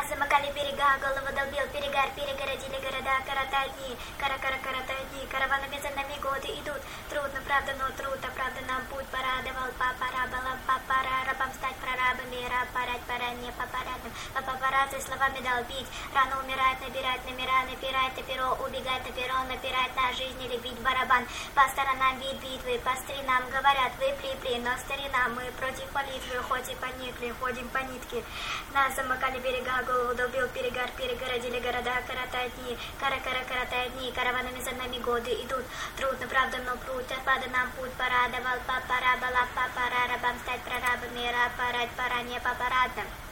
замыкали берега, голову долбил перегар, перегородили города, коротают дни, коротают дни, караванами за нами годы идут, трудно, правда, но труд, а правда нам путь порадовал, пора рабам стать прорабами, раб порать, пора не по парадам, по папарацци словами долбить, рано умирать, набирать номера, напирать на перо, убегать на перрон, напирать на жизнь или бить барабан, по сторонам вид битвы, по стринам говорят, вы при, но старина, мы против политвы, хоть и поникли, ходим по нитке, нас замыкали берега, голову долбил перегар, перегородили города, коротают дни, коротают дни, караванами за нами годы идут, трудно, правда, но путь, отпада нам путь порадовал, пора рабам стать прорабами, раб порать, пора не по парадам.